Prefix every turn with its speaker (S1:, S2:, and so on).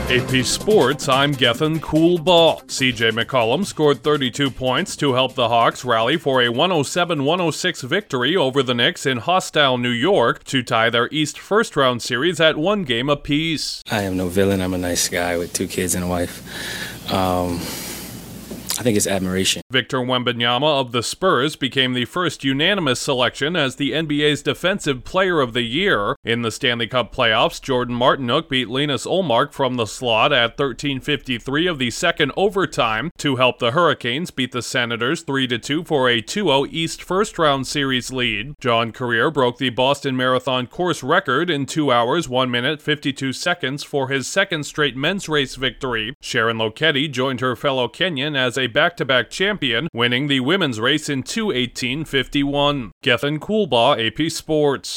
S1: AP Sports, I'm Gethin Coolbaugh. CJ McCollum scored 32 points to help the Hawks rally for a 107-106 victory over the Knicks in hostile New York to tie their East first-round series at one game apiece.
S2: I am no villain. I'm a nice guy with 2 kids and a wife. I think it's admiration.
S1: Victor Wembanyama of the Spurs became the first unanimous selection as the NBA's Defensive Player of the Year. In the Stanley Cup playoffs, Jordan Martinook beat Linus Ullmark from the slot at 13:53 of the second overtime to help the Hurricanes beat the Senators 3-2 for a 2-0 East first-round series lead. John Career broke the Boston Marathon course record in 2 hours, 1 minute, 52 seconds for his second straight men's race victory. Sharon Lokedi joined her fellow Kenyan as a back-to-back champion, winning the women's race in 2:18:51. Gethin Coolbaugh, AP Sports.